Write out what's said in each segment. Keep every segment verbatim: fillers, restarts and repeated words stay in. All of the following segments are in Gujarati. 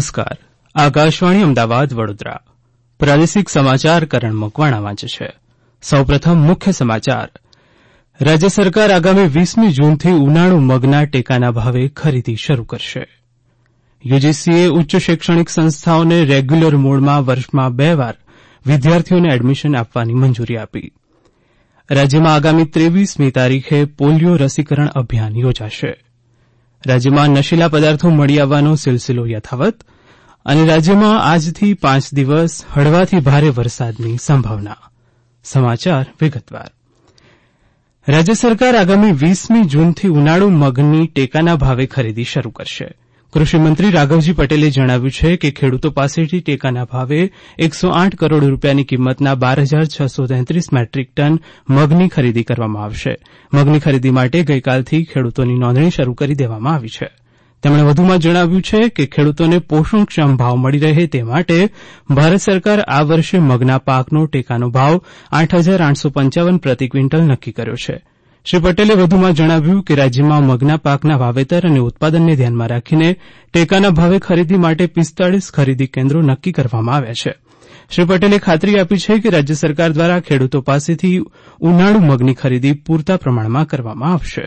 નમસ્કાર. આકાશવાણી અમદાવાદ વડોદરા પ્રાદેશિક સમાચાર કરણ મકવાણા વાંચે છે. સૌપ્રથમ મુખ્ય સમાચાર. રાજ્ય સરકાર આગામી વીસમી જૂનથી ઉનાળુ મગના ટેકાના ભાવે ખરીદી શરૂ કરશે. યુજીસીએ ઉચ્ચ શૈક્ષણિક સંસ્થાઓને રેગ્યુલર મોડમાં વર્ષમાં બે વાર વિદ્યાર્થીઓને એડમિશન આપવાની મંજૂરી આપી. રાજ્યમાં આગામી ત્રેવીસમી તારીખે પોલિયો રસીકરણ અભિયાન યોજાશે. રાજ્યમાં નશીલા પદાર્થો મળી આવવાનો સિલસિલો યથાવત અને રાજ્યમાં આજથી પાંચ દિવસ હળવાથી ભારે વરસાદની સંભાવના. સમાચાર વિગતવાર. રાજ્ય સરકાર આગામી વીસમી જૂનથી ઉનાળુ મગની ટેકાના ભાવે ખરીદી શરૂ કરશે. કૃષિમંત્રી રાઘવજી પટેલે જણાવ્યું છે કે ખેડૂતો પાસેથી ટેકાના ભાવે એકસો આઠ કરોડ રૂપિયાની કિંમતના બાર હજાર છસો તેત્રીસ મેટ્રિક ટન મગની ખરીદી કરવામાં આવશે. મગની ખરીદી માટે ગઈકાલથી ખેડૂતોની નોંધણી શરૂ કરી દેવામાં આવી છે. તેમણે વધુમાં જણાવ્યું છે કે ખેડૂતોને પોષણક્ષમ ભાવ મળી રહે તે માટે ભારત સરકાર આ વર્ષે મગના પાકનો ટેકાનો ભાવ આઠ હજાર આઠસો પંચાવન પ્રતિ ક્વિન્ટલ નક્કી કર્યો છે. શ્રી પટેલે વધુમાં જણાવ્યું કે રાજ્યમાં મગના પાકના વાવેતર અને ઉત્પાદનને ધ્યાનમાં રાખીને ટેકાના ભાવે ખરીદી માટે પિસ્તાળીસ ખરીદી કેન્દ્રો નક્કી કરવામાં આવ્યા છે. શ્રી પટેલે ખાતરી આપી છે કે રાજ્ય સરકાર દ્વારા ખેડૂતો પાસેથી ઉનાળુ મગની ખરીદી પૂરતા પ્રમાણમાં કરવામાં આવશે.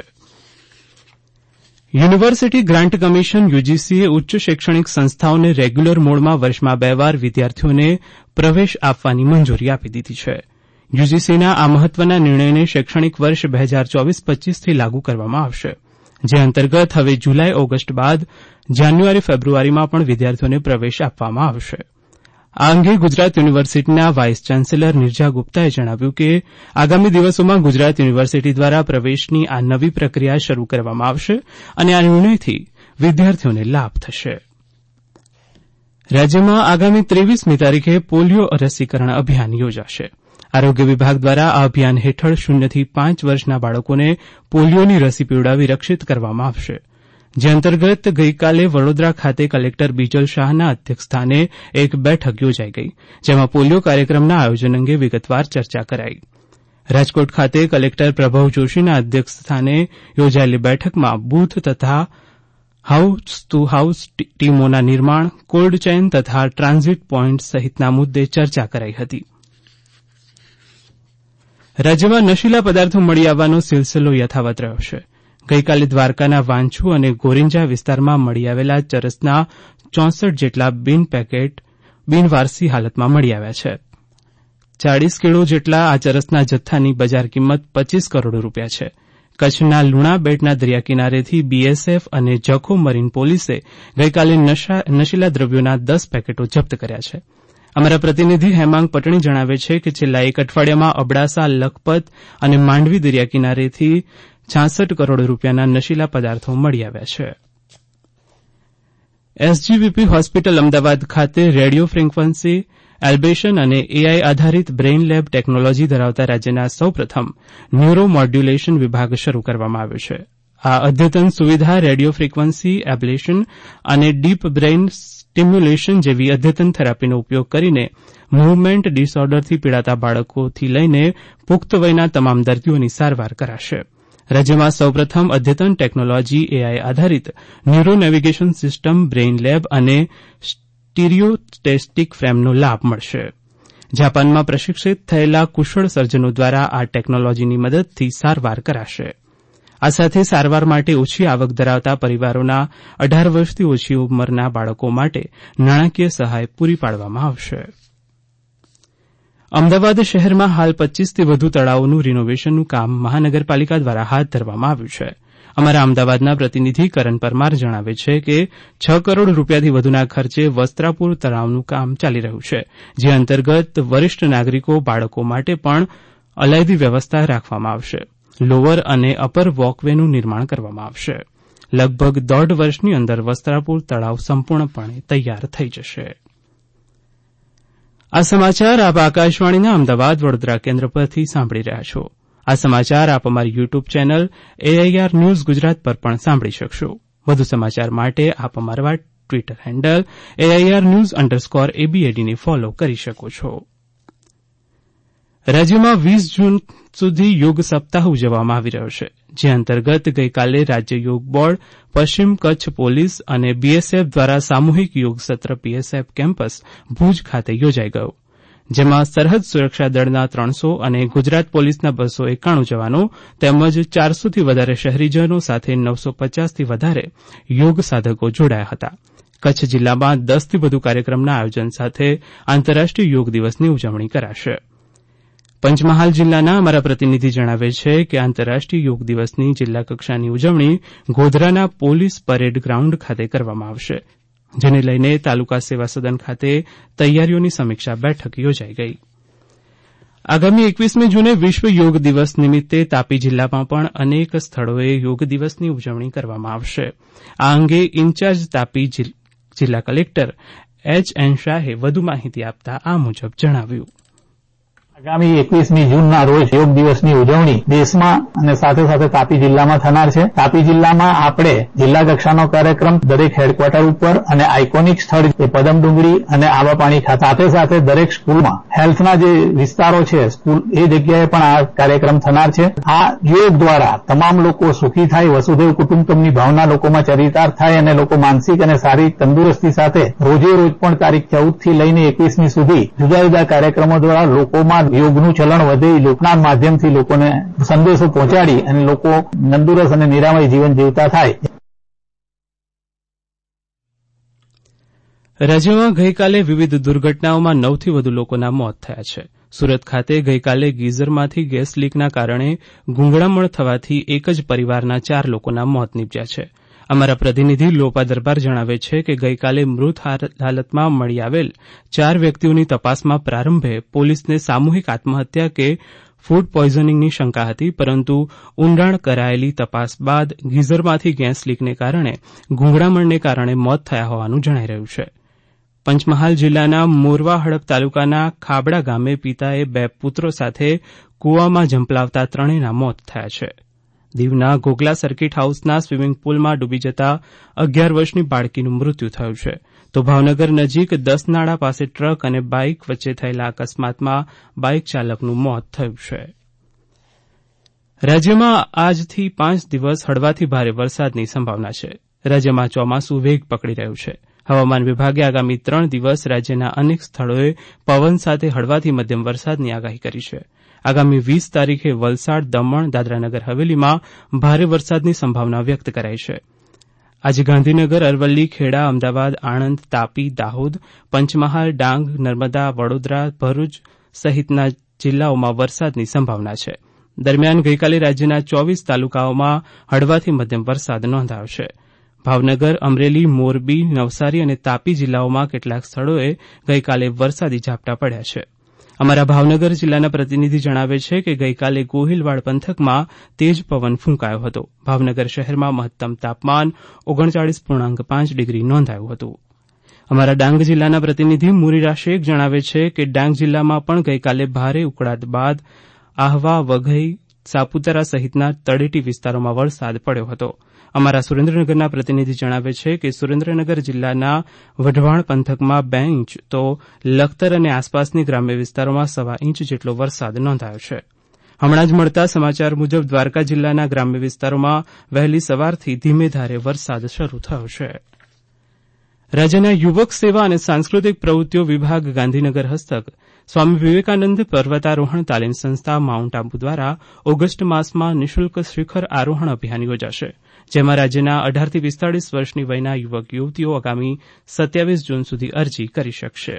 યુનિવર્સિટી ગ્રાન્ટ કમિશન યુજીસીએ ઉચ્ચ શૈક્ષણિક સંસ્થાઓને રેગ્યુલર મોડમાં વર્ષમાં બે વાર વિદ્યાર્થીઓને પ્રવેશ આપવાની મંજૂરી આપી દીધી છે. યુજીસીના આ મહત્વના નિર્ણયને શૈક્ષણિક વર્ષ બે હજાર ચોવીસ પચ્ચીસથી લાગુ કરવામાં આવશે, જે અંતર્ગત હવે જુલાઈ ઓગસ્ટ બાદ જાન્યુઆરી ફેબ્રુઆરીમાં પણ વિદ્યાર્થીઓને પ્રવેશ આપવામાં આવશે. આ અંગે ગુજરાત યુનિવર્સિટીના વાઇસ ચાન્સેલર નિર્જા ગુપ્તાએ જણાવ્યું કે આગામી દિવસોમાં ગુજરાત યુનિવર્સિટી દ્વારા પ્રવેશની આ નવી પ્રક્રિયા શરૂ કરવામાં આવશે અને આ નિર્ણયથી વિદ્યાર્થીઓને લાભ થશે. રાજ્યમાં આગામી ત્રેવીસમી તારીખે પોલિયો રસીકરણ અભિયાન યોજાશે. આરોગ્ય વિભાગ દ્વારા આ અભિયાન હેઠળ શૂન્યથી પાંચ વર્ષના બાળકોને પોલિયોની રસી પીવડાવી રક્ષિત કરવામાં આવશે, જે અંતર્ગત ગઈકાલે વડોદરા ખાતે કલેક્ટર બીજલ શાહના અધ્યક્ષસ્થાને એક બેઠક યોજાઈ ગઈ, જેમાં પોલિયો કાર્યક્રમના આયોજન અંગે વિગતવાર ચર્ચા કરાઈ. રાજકોટ ખાતે કલેક્ટર પ્રભવ જોશીના અધ્યક્ષસ્થાને યોજાયેલી બેઠકમાં બૂથ તથા હાઉસ ટુ હાઉસ ટીમોના નિર્માણ, કોલ્ડ ચેઇન તથા ટ્રાન્ઝિટ પોઇન્ટ સહિતના મુદ્દે ચર્ચા કરાઈ હતી. રાજ્યમાં નશીલા પદાર્થો મળી આવવાનો સિલસિલો યથાવત રહ્યો છે. ગઈકાલે દ્વારકાના વાંછુ અને ગોરિંજા વિસ્તારમાં મળી આવેલા ચરસના ચોસઠ જેટલા બિન પેકેટ બિનવારસી હાલતમાં મળી આવ્યા છે. ચાળીસ કિલો જેટલા આ ચરસના જથ્થાની બજાર કિંમત પચીસ કરોડ રૂપિયા છે. કચ્છના લુણા બેટના દરિયા કિનારેથી બીએસએફ અને જખો મરીન પોલીસે ગઈકાલે નશીલા દ્રવ્યોના દસ પેકેટો જપ્ત કર્યા છે. અમારા પ્રતિનિધિ હેમાંગ પટણી જણાવે છે કે છેલ્લા એક અઠવાડિયામાં અબડાસા, લખપત અને માંડવી દરિયા કિનારેથી છાસઠ કરોડ રૂપિયાના નશીલા પદાર્થો મળી આવ્યા છે. એસજીવીપી હોસ્પિટલ અમદાવાદ ખાતે રેડિયો ફ્રીક્વન્સી એલ્બેશન અને એઆઈ આધારિત બ્રેઇન લેબ ટેકનોલોજી ધરાવતા રાજ્યના સૌપ્રથમ ન્યુરો મોડ્યુલેશન વિભાગ શરૂ કરવામાં આવ્યો છે. આ અદ્યતન સુવિધા રેડિયો ફ્રીક્વન્સી એબ્લેશન અને ડીપ બ્રેઇન સ્ટિમ્યુલેશન જેવી અદ્યતન થેરાપીનો ઉપયોગ કરીને મૂવમેન્ટ ડિસઓર્ડરથી પીડાતા બાળકોથી લઈને પુખ્ત વયના તમામ દર્દીઓની સારવાર કરાશે. રાજ્યમાં સૌપ્રથમ અદ્યતન ટેકનોલોજી એઆઈ આધારિત neuro navigation system, brain lab અને સ્ટીરિયોસ્ટેટિક ફ્રેમનો લાભ મળશે. જાપાનમાં પ્રશિક્ષિત થયેલા કુશળ સર્જનો દ્વારા આ ટેકનોલોજીની મદદથી સારવાર કરાશે. આ સાથે સારવાર માટે ઓછી આવક ધરાવતા પરિવારોના અઢાર વર્ષથી ઓછી ઉંમરના બાળકો માટે નાણાકીય સહાય પૂરી પાડવામાં આવશે. અમદાવાદ શહેરમાં હાલ પચ્ચીસથી વધુ તળાવોનું રિનોવેશનનું કામ મહાનગરપાલિકા દ્વારા હાથ ધરવામાં આવ્યું છે. અમારા અમદાવાદના પ્રતિનિધિ કરણ પરમાર જણાવે છે કે છ કરોડ રૂપિયાથી વધુના ખર્ચે વસ્ત્રાપુર તળાવનું કામ ચાલી રહ્યું છે, જે અંતર્ગત વરિષ્ઠ નાગરિકો, બાળકો માટે પણ અલાયદી વ્યવસ્થા રાખવામાં આવશે. લોઅર અને અપર વોકવેનું નિર્માણ કરવામાં આવશે. લગભગ દોઢ વર્ષની અંદર વસ્ત્રાપુર તળાવ સંપૂર્ણપણે તૈયાર થઈ જશે. આ સમાચાર આપ આકાશવાણીના અમદાવાદ વડોદરા કેન્દ્ર પરથી સાંભળી રહ્યા છો. આ સમાચાર આપ અમારી YouTube channel AIR news Gujarat પર પણ સાંભળી શકશો. વધુ સમાચાર માટે આપ અમારા Twitter handle AIR news underscore એબીએડીને ફોલો કરી શકો છો. રાજ્યમાં વીસ જૂન સુધી યોગ સપ્તાહ ઉજવવામાં આવી રહ્યો છે, જે અંતર્ગત ગઈકાલે રાજ્ય યોગ બોર્ડ, પશ્ચિમ કચ્છ પોલીસ અને બીએસએફ દ્વારા સામૂહિક યોગ સત્ર પીએસએફ કેમ્પસ ભુજ ખાતે યોજાઈ ગયો, જેમાં સરહદ સુરક્ષા દળના ત્રણસો અને ગુજરાત પોલીસના બસો એકાણું જવાનો તેમજ ચારસોથી વધારે શહેરીજનો સાથે નવસો પચાસથી વધારે યોગ સાધકો જોડાયા હતા. કચ્છ જિલ્લામાં દસથી વધુ કાર્યક્રમના આયોજન સાથે આંતરરાષ્ટ્રીય યોગ દિવસની ઉજવણી કરાશે. પંચમહાલ જિલ્લાના અમારા પ્રતિનિધિ જણાવે છે કે આંતરરાષ્ટ્રીય યોગ દિવસની જિલ્લા કક્ષાની ઉજવણી ગોધરાના પોલીસ પરેડ ગ્રાઉન્ડ ખાતે કરવામાં આવશે, જેને લઈને તાલુકા સેવા સદન ખાતે તૈયારીઓની સમીક્ષા બેઠક યોજાઈ ગઈ. આગામી એકવીસમી જૂને વિશ્વ યોગ દિવસ નિમિત્તે તાપી જિલ્લામાં પણ અનેક સ્થળોએ યોગ દિવસની ઉજવણી કરવામાં આવશે. આ અંગે ઇન્ચાર્જ તાપી જિલ્લા કલેક્ટર એચ એન શાહે વધુ માહિતી આપતા આ મુજબ જણાવ્યું. આગામી એકવીસમી જૂનના રોજ યોગ દિવસની ઉજવણી દેશમાં અને સાથે સાથે તાપી જિલ્લામાં થનાર છે. તાપી જિલ્લામાં આપણે જિલ્લા કક્ષાનો કાર્યક્રમ દરેક હેડક્વાર્ટર ઉપર અને આઇકોનિક સ્થળ એ પદમડુંગરી અને આબાપાણી ખાતે સાથે સાથે દરેક સ્કૂલમાં હેલ્થના જે વિસ્તારો છે સ્કૂલ એ જગ્યાએ પણ આ કાર્યક્રમ થનાર છે. આ યોગ દ્વારા તમામ લોકો સુખી થાય, વસુધૈવ કુટુંબકમની ભાવના લોકોમાં ચરિતાર્થ થાય અને લોકો માનસિક અને શારીરિક તંદુરસ્તી સાથે રોજે રોજ પણ તારીખ ચૌદ થી લઈને એકવીસમી સુધી જુદા જુદા કાર્યક્રમો દ્વારા લોકોમાં યોગનું ચલણ વધે, લોકના માધ્યમથી લોકોને સંદેશો પહોંચાડી અને લોકો તંદુરસ્ત અને નિરામય જીવન જીવતા થાય. રાજ્યમાં ગઈકાલે વિવિધ દુર્ઘટનાઓમાં નવથી વધુ લોકોના મોત થયા છે. સુરત ખાતે ગઈકાલે ગીઝરમાંથી ગેસ લીકના કારણે ગૂંગળામણ થવાથી એક જ પરિવારના ચાર લોકોના મોત નીપજ્યા છે. અમારા પ્રતિનિધિ લોપા દરબાર જણાવે છે કે ગઈકાલે મૃત હાલતમાં મળી આવેલ ચાર વ્યક્તિઓની તપાસમાં પ્રારંભે પોલીસને સામૂહિક આત્મહત્યા કે ફૂડ પોઈઝનિંગની શંકા હતી, પરંતુ ઊંડાણ કરાયેલી તપાસ બાદ ગીઝરમાંથી ગેસ લીકને કારણે ગૂંગળામણને કારણે મોત થયા હોવાનું જણાઈ રહ્યું છે. પંચમહાલ જિલ્લાના મોરવા હડપ તાલુકાના ખાબડા ગામે પિતાએ બે પુત્રો સાથે કૂવામાં ઝંપલાવતા ત્રણેયના મોત થયા છે. દીવના ઘોઘલા સર્કિટ હાઉસના સ્વિમિંગ પુલમાં ડૂબી જતા અગિયાર વર્ષની બાળકીનું મૃત્યુ થયું છે, તો ભાવનગર નજીક દસનાળા પાસે ટ્રક અને બાઇક વચ્ચે થયેલા અકસ્માતમાં બાઇક ચાલકનું મોત થયું છે. રાજ્યમાં આજથી પાંચ દિવસ હળવાથી ભારે વરસાદની સંભાવના છે. રાજ્યમાં ચોમાસું વેગ પકડી રહ્યું છે. હવામાન વિભાગે આગામી ત્રણ દિવસ રાજ્યના અનેક સ્થળોએ પવન સાથે હળવાથી મધ્યમ વરસાદની આગાહી કરી છે. આગામી વીસ તારીખે વલસાડ, દમણ, દાદરાનગર હવેલીમાં ભારે વરસાદની સંભાવના વ્યક્ત કરાઈ છે. આજે ગાંધીનગર, અરવલ્લી, ખેડા, અમદાવાદ, આણંદ, તાપી, દાહોદ, પંચમહાલ, ડાંગ, નર્મદા, વડોદરા, ભરૂચ સહિતના જિલ્લાઓમાં વરસાદની સંભાવના છે. દરમિયાન ગઈકાલે રાજ્યના ચોવીસ તાલુકાઓમાં હળવાથી મધ્યમ વરસાદ નોંધાયો છે. ભાવનગર, અમરેલી, મોરબી, નવસારી અને તાપી જિલ્લાઓમાં કેટલાક સ્થળોએ ગઈકાલે વરસાદી ઝાપટા પડ્યા છે. અમારા ભાવનગર જિલ્લાના પ્રતિનિધિ જણાવે છે કે ગઈકાલે ગોહિલવાડ પંથકમાં તેજ પવન ફૂંકાયો હતો. ભાવનગર શહેરમાં મહત્તમ તાપમાન ઓગણચાળીસ પૂર્ણાંક પાંચ ડિગ્રી નોંધાયું હતું. અમારા ડાંગ જિલ્લાના પ્રતિનિધિ મુરીરા શેખ જણાવે છે કે ડાંગ જિલ્લામાં પણ ગઈકાલે ભારે ઉકળાટ બાદ આહવા, વઘઈ, સાપુતારા સહિતના તળેટી વિસ્તારોમાં વરસાદ પડ્યો હતો. અમારા સુરેન્દ્રનગરના પ્રતિનિધિ જણાવે છે કે સુરેન્દ્રનગર જિલ્લાના વઢવાણ પંથકમાં બે ઇંચ તો લખતર અને આસપાસની ગ્રામ્ય વિસ્તારોમાં સવા ઇંચ જેટલો વરસાદ નોંધાયો છે. હમણાં જ મળતા સમાચાર મુજબ દ્વારકા જિલ્લાના ગ્રામ્ય વિસ્તારોમાં વહેલી સવારથી ધીમે ધારે વરસાદ શરૂ થયો છે. રાજ્યના યુવક સેવા અને સાંસ્કૃતિક પ્રવૃત્તિઓ વિભાગ ગાંધીનગર હસ્તક સ્વામી વિવેકાનંદ પર્વતારોહણ તાલીમ સંસ્થા માઉન્ટ આબુ દ્વારા ઓગસ્ટ માસમાં નિઃશુલ્ક શિખર આરોહણ અભિયાન યોજાશે, જેમાં રાજ્યના અઢારથી પિસ્તાળીસ વર્ષની વયના યુવક યુવતીઓ આગામી સત્યાવીસ જૂન સુધી અરજી કરી શકશે.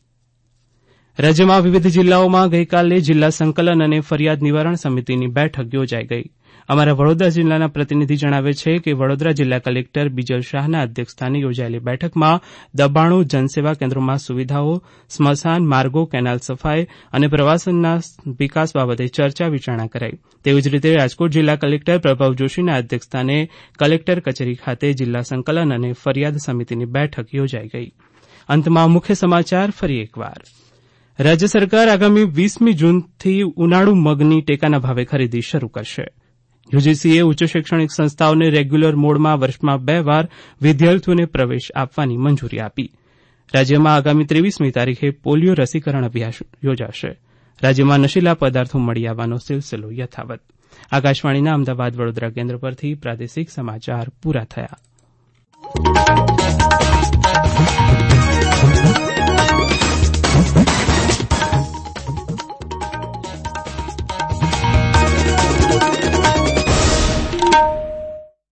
રાજ્યમાં વિવિધ જિલ્લાઓમાં ગઈકાલે જિલ્લા સંકલન અને ફરિયાદ નિવારણ સમિતિની બેઠક યોજાઈ ગઈ. અમારા વડોદરા જિલ્લાના પ્રતિનિધિ જણાવે છે કે વડોદરા જિલ્લા કલેક્ટર બીજલ શાહના અધ્યક્ષસ્થાને યોજાયેલી બેઠકમાં દબાણો, જનસેવા કેન્દ્રોમાં સુવિધાઓ, સ્મશાન, માર્ગો, કેનાલ સફાઈ અને પ્રવાસનના વિકાસ બાબતે ચર્ચા વિચારણા કરાઈ. તેવી જ રીતે રાજકોટ જિલ્લા કલેક્ટર પ્રભવ જોશીના અધ્યક્ષસ્થાને કલેક્ટર કચેરી ખાતે જિલ્લા સંકલન અને ફરિયાદ સમિતિની બેઠક યોજાઈ ગઈ. અંતમાં મુખ્ય સમાચાર ફરી એકવાર. રાજ્ય સરકાર આગામી વીસમી જૂનથી ઉનાળુ મગની ટેકાના ભાવે ખરીદી શરૂ કરશે. યુજીસીએ ઉચ્ચ શૈક્ષણિક સંસ્થાઓને રેગ્યુલર મોડમાં વર્ષમાં બે વાર વિદ્યાર્થીઓને પ્રવેશ આપવાની મંજૂરી આપી. રાજ્યમાં આગામી ત્રેવીસમી તારીખે પોલિયો રસીકરણ અભિયાન યોજાશે. રાજ્યમાં નશીલા પદાર્થો મળી આવવાનો સિલસિલો યથાવત. આકાશવાણીના અમદાવાદ વડોદરા કેન્દ્ર પરથી પ્રાદેશિક સમાચાર પૂરા થયા.